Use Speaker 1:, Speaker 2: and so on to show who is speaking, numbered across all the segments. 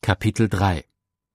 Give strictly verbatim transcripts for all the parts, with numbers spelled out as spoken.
Speaker 1: Kapitel drei.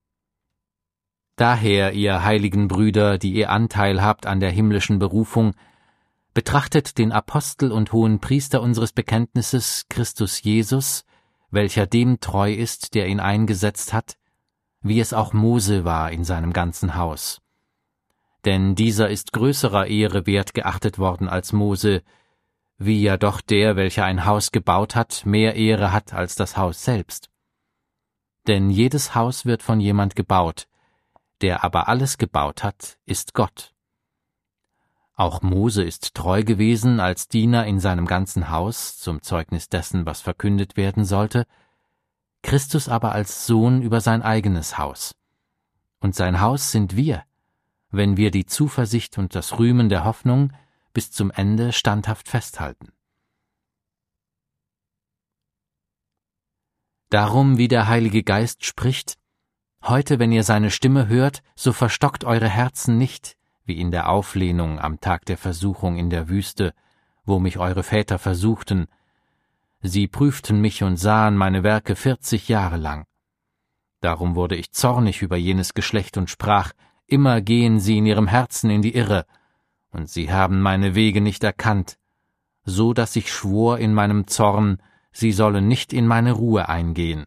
Speaker 1: Daher, ihr heiligen Brüder, die ihr Anteil habt an der himmlischen Berufung, betrachtet den Apostel und hohen Priester unseres Bekenntnisses, Christus Jesus, welcher dem treu ist, der ihn eingesetzt hat, wie es auch Mose war in seinem ganzen Haus. Denn dieser ist größerer Ehre wert geachtet worden als Mose, wie ja doch der, welcher ein Haus gebaut hat, mehr Ehre hat als das Haus selbst. Denn jedes Haus wird von jemand gebaut, der aber alles gebaut hat, ist Gott. Auch Mose ist treu gewesen als Diener in seinem ganzen Haus, zum Zeugnis dessen, was verkündet werden sollte, Christus aber als Sohn über sein eigenes Haus. Und sein Haus sind wir, wenn wir die Zuversicht und das Rühmen der Hoffnung bis zum Ende standhaft festhalten. Darum, wie der Heilige Geist spricht, heute, wenn ihr seine Stimme hört, so verstockt eure Herzen nicht, wie in der Auflehnung am Tag der Versuchung in der Wüste, wo mich eure Väter versuchten. Sie prüften mich und sahen meine Werke vierzig Jahre lang. Darum wurde ich zornig über jenes Geschlecht und sprach, immer gehen sie in ihrem Herzen in die Irre, und sie haben meine Wege nicht erkannt, so dass ich schwor in meinem Zorn, sie sollen nicht in meine Ruhe eingehen.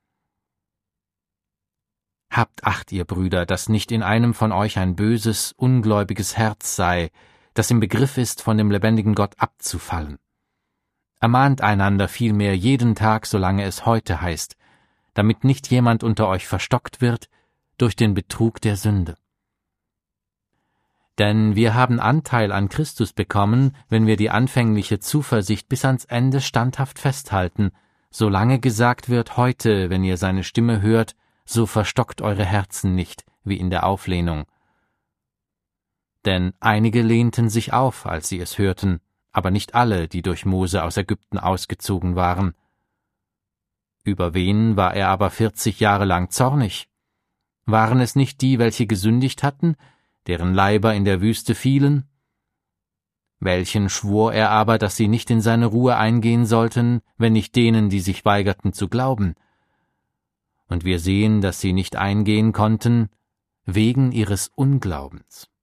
Speaker 1: Habt Acht, ihr Brüder, dass nicht in einem von euch ein böses, ungläubiges Herz sei, das im Begriff ist, von dem lebendigen Gott abzufallen. Ermahnt einander vielmehr jeden Tag, solange es heute heißt, damit nicht jemand unter euch verstockt wird durch den Betrug der Sünde. Denn wir haben Anteil an Christus bekommen, wenn wir die anfängliche Zuversicht bis ans Ende standhaft festhalten, solange gesagt wird, heute, wenn ihr seine Stimme hört, so verstockt eure Herzen nicht, wie in der Auflehnung. Denn einige lehnten sich auf, als sie es hörten, aber nicht alle, die durch Mose aus Ägypten ausgezogen waren. Über wen war er aber vierzig Jahre lang zornig? Waren es nicht die, welche gesündigt hatten, deren Leiber in der Wüste fielen? Welchen schwor er aber, dass sie nicht in seine Ruhe eingehen sollten, wenn nicht denen, die sich weigerten zu glauben? Und wir sehen, dass sie nicht eingehen konnten, wegen ihres Unglaubens.